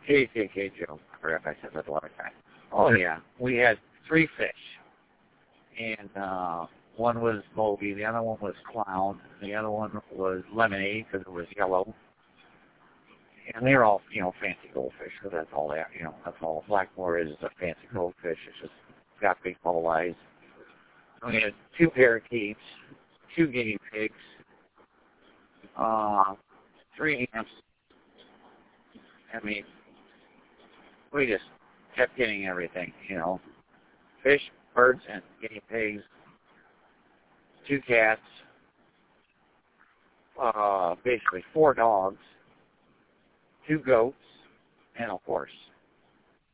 KKK Joe. I forgot if I said that the last time. Oh yeah, we had 3 fish, and one was Bogey, the other one was Clown, the other one was Lemonade because it was yellow, and they're all fancy goldfish. So that's all that that's all Blackmore is a fancy goldfish. It's just got big bubble eyes. We had 2 parakeets, 2 guinea pigs, 3 ants. I mean, we just kept getting everything, fish, birds, and guinea pigs, 2 cats, basically 4 dogs, 2 goats, and a horse.